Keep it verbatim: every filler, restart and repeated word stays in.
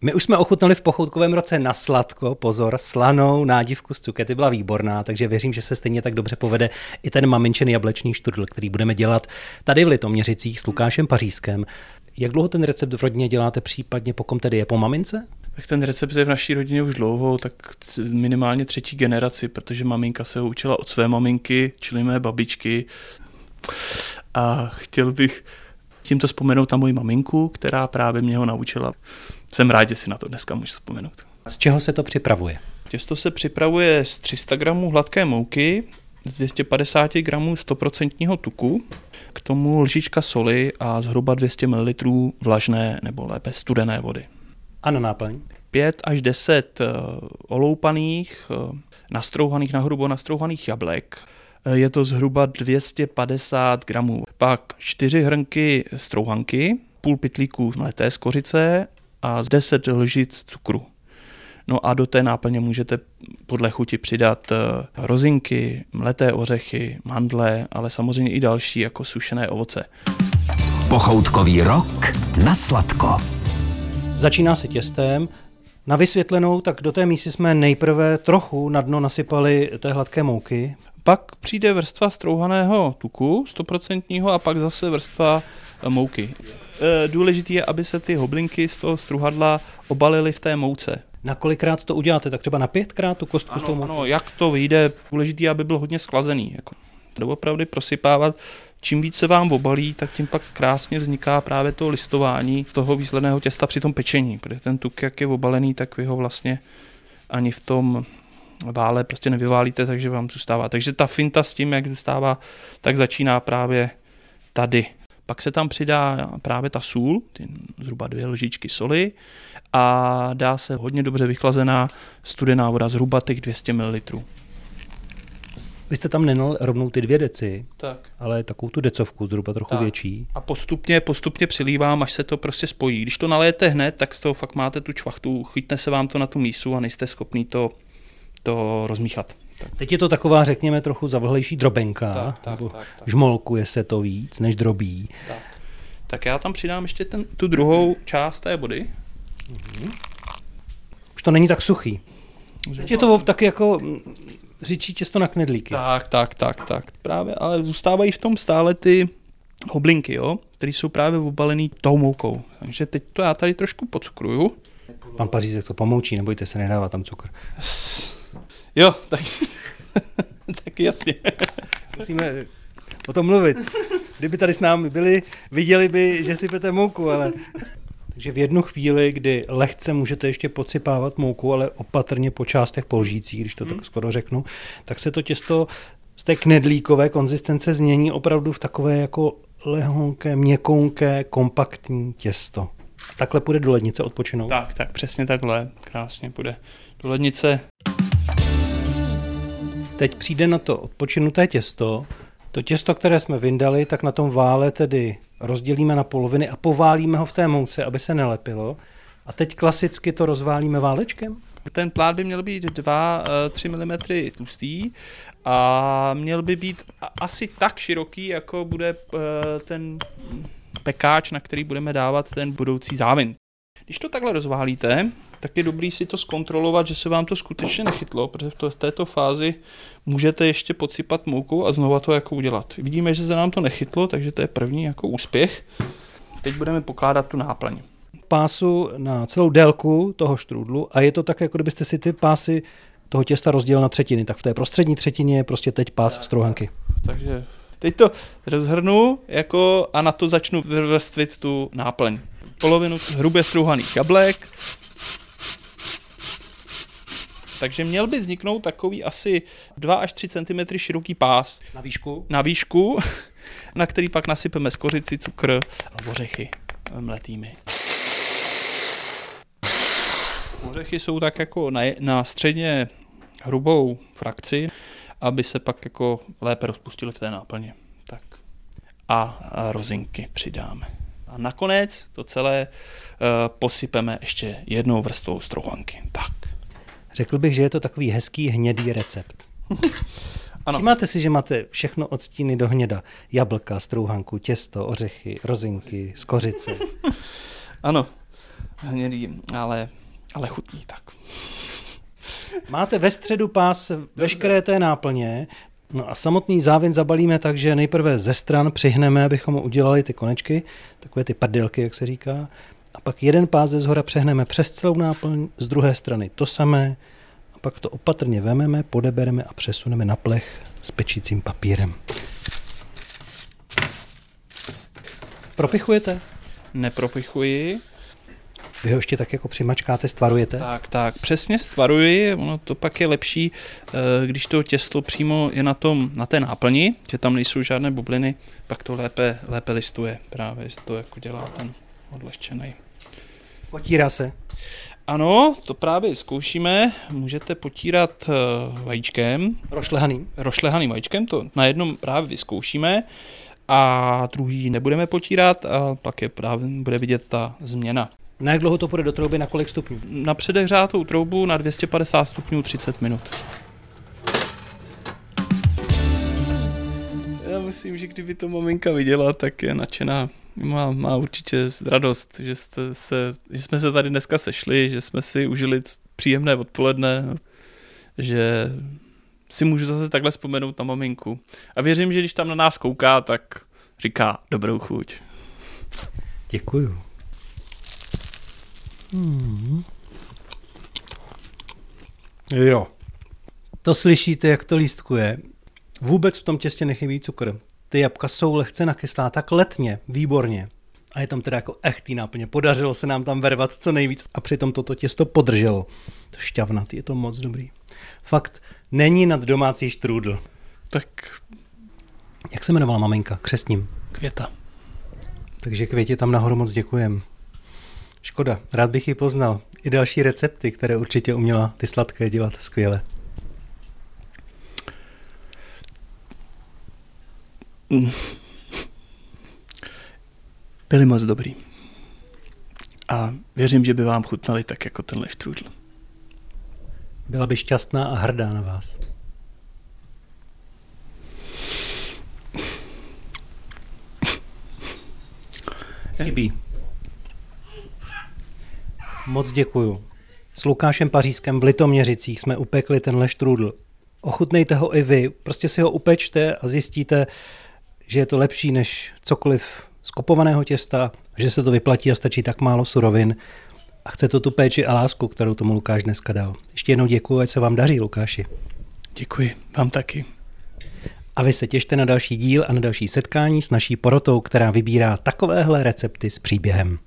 My už jsme ochutnali v pochoutkovém roce na sladko, pozor, slanou nádivku z cukety, byla výborná, takže věřím, že se stejně tak dobře povede i ten maminčin jablečný štrudl, který budeme dělat tady v Litoměřicích s Lukášem Pařízkem. Jak dlouho ten recept v rodině děláte, případně po kom tedy je, po mamince? Tak ten recept je v naší rodině už dlouho, tak minimálně třetí generaci, protože maminka se ho učila od své maminky, čili mé babičky. A chtěl bych tímto vzpomenout na moji maminku, která právě mě ho naučila. Jsem rád, že si na to dneska můžu vzpomenout. Z čeho se to připravuje? Těsto se připravuje z tři sta gramů hladké mouky, z dvě stě padesát gramů sto procent tuku, k tomu lžička soli a zhruba dvě stě mililitrů vlažné nebo lépe studené vody. A na náplň? pět až deset oloupaných, nastrouhaných, nahrubo nastrouhaných jablek. Je to zhruba dvě stě padesát gramů. Pak čtyři hrnky strouhanky, půl pytlíku mleté z kořice a deset lžic cukru. No a do té náplně můžete podle chuti přidat rozinky, mleté ořechy, mandle, ale samozřejmě i další jako sušené ovoce. Pochoutkový rok na sladko. Začíná se těstem. Na vysvětlenou, tak do té mísy jsme nejprve trochu na dno nasypali té hladké mouky. Pak přijde vrstva strouhaného tuku, sto procent a pak zase vrstva mouky. Důležité je, aby se ty hoblinky z toho struhadla obalily v té mouce. Na kolikrát to uděláte? Tak třeba na pětkrát tu kostku ano, s tou moukou? Ano, jak to vyjde, důležité je, aby byl hodně sklazený. Jako. Doopravdy prosypávat, čím víc se vám obalí, tak tím pak krásně vzniká právě to listování toho výsledného těsta při tom pečení, protože ten tuk, jak je obalený, tak vy ho vlastně ani v tom vále prostě nevyválíte, takže vám zůstává. Takže ta finta s tím, jak zůstává, tak začíná právě tady. Pak se tam přidá právě ta sůl, ty zhruba dvě lžičky soli a dá se hodně dobře vychlazená studená voda, zhruba těch dvě stě mililitrů. Vy jste tam nenal rovnou ty dvě deci, tak. ale takovou tu decovku, zhruba trochu tak. větší. A postupně, postupně přilívám, až se to prostě spojí. Když to nalijete hned, tak z toho fakt máte tu čvachtu, chytne se vám to na tu mísu a nejste schopný to, to rozmíchat. Tak. Teď je to taková, řekněme, trochu zavlhlejší drobenka, tak, tak, nebo tak, tak. žmolkuje se to víc, než drobí. Tak, tak já tam přidám ještě ten, tu druhou část té vody. Mhm. Už to není tak suchý. Teď je to taky jako řičí těsto na knedlíky. Tak, tak, tak, tak. Právě, ale zůstávají v tom stále ty hoblinky, jo, které jsou právě obalený tou moukou. Takže teď to já tady trošku pocukruju. Pan Pařízek to pomoučí, nebojte se, nedává tam cukr. Jo, tak, tak jasně. Musíme o tom mluvit. Kdyby tady s námi byli, viděli by, že sypete mouku, ale... Takže v jednu chvíli, kdy lehce můžete ještě podsypávat mouku, ale opatrně po částech polžících, když to hmm. tak skoro řeknu, tak se to těsto z té knedlíkové konzistence změní opravdu v takové jako lehonké, měkounké, kompaktní těsto. Takhle půjde do lednice odpočinout? Tak, tak, přesně takhle. Krásně půjde do lednice. Teď přijde na to odpočinuté těsto. To těsto, které jsme vyndali, tak na tom vále tedy rozdělíme na poloviny a poválíme ho v té mouce, aby se nelepilo. A teď klasicky to rozválíme válečkem? Ten plát by měl být dva až tři milimetry tlustý a měl by být asi tak široký, jako bude ten pekáč, na který budeme dávat ten budoucí závin. Když to takhle rozválíte, tak je dobrý si to zkontrolovat, že se vám to skutečně nechytlo, protože v, to, v této fázi můžete ještě podsypat moukou a znova to jako udělat. Vidíme, že se nám to nechytlo, takže to je první jako úspěch. Teď budeme pokládat tu náplň. Pásu na celou délku toho štrůdlu a je to tak, jako kdybyste si ty pásy toho těsta rozdělil na třetiny, tak v té prostřední třetině je prostě teď pás strouhanky. Takže teď to rozhrnu jako a na to začnu vrstvit tu náplň. Polovinu hrubě strouhaných jablek. Takže měl by vzniknout takový asi dva až tři centimetry široký pás. Na výšku? Na výšku, na který pak nasypeme skořici, cukr a ořechy mletými. Ořechy jsou tak jako na, na středně hrubou frakci, aby se pak jako lépe rozpustily v té náplně. Tak. A, a rozinky přidáme. A nakonec to celé uh, posypeme ještě jednou vrstvou strouhanky. Tak. Řekl bych, že je to takový hezký hnědý recept. Ano. Všimáte si, že máte všechno od stíny do hněda. Jablka, strouhanku, těsto, ořechy, rozinky, skořice. Ano. hnědý, ale, ale chutný tak. Máte ve středu pás veškeré té náplně, no a samotný závin zabalíme tak, že nejprve ze stran přihneme, abychom mu udělali ty konečky, takové ty prdylky, jak se říká, a pak jeden pás ze zhora přehneme přes celou náplň, z druhé strany to samé, a pak to opatrně vememe, podebereme a přesuneme na plech s pečícím papírem. Propichujete? Nepropichuji. Vy ho ještě tak jako přimačkáte, stvarujete? Tak, tak, přesně stvaruji, ono to pak je lepší, když to těsto přímo je na tom, na té náplni, že tam nejsou žádné bubliny, pak to lépe, lépe listuje právě, že to jako dělá ten odlehčený. Potírá se? Ano, to právě zkoušíme, můžete potírat vajíčkem. Rošlehaným? Rošlehaným vajíčkem, to na jednom právě vyzkoušíme a druhý nebudeme potírat a pak je právě bude vidět ta změna. Na jak dlouho to půjde do trouby, na kolik stupňů? Na předehřátou troubu na dvě stě padesát stupňů třicet minut. Já myslím, že kdyby to maminka viděla, tak je nadšená. Má, má určitě radost, že, jste se, že jsme se tady dneska sešli, že jsme si užili příjemné odpoledne, že si můžu zase takhle vzpomenout na maminku. A věřím, že když tam na nás kouká, tak říká dobrou chuť. Děkuju. Hmm. Jo. To slyšíte, jak to lístkuje. Vůbec v tom těstě nechybí cukr. Ty jabka jsou lehce nakyslá, tak letně, výborně. A je tam teda jako echtý náplně. Podařilo se nám tam vervat co nejvíc a přitom toto těsto podrželo. To šťavnatý, je to moc dobrý. Fakt není nad domácí štrůdl. Tak jak se jmenovala maminka? Křestním. Květa. Takže Květě tam nahoru moc děkujem. Škoda, rád bych ji poznal. I další recepty, které určitě uměla ty sladké dělat skvěle. Byly moc dobrý. A věřím, že by vám chutnali tak jako tenhle štrůdl. Byla by šťastná a hrdá na vás. Chybí. Moc děkuju. S Lukášem Pařískem v Litoměřicích jsme upekli tenhle štrůdl. Ochutnejte ho i vy. Prostě si ho upečte a zjistíte, že je to lepší než cokoliv z kopovaného těsta, že se to vyplatí a stačí tak málo surovin. A chce to tu péči a lásku, kterou tomu Lukáš dneska dal. Ještě jednou děkuju, ať se vám daří, Lukáši. Děkuji, vám taky. A vy se těšte na další díl a na další setkání s naší porotou, která vybírá takovéhle recepty s příběhem.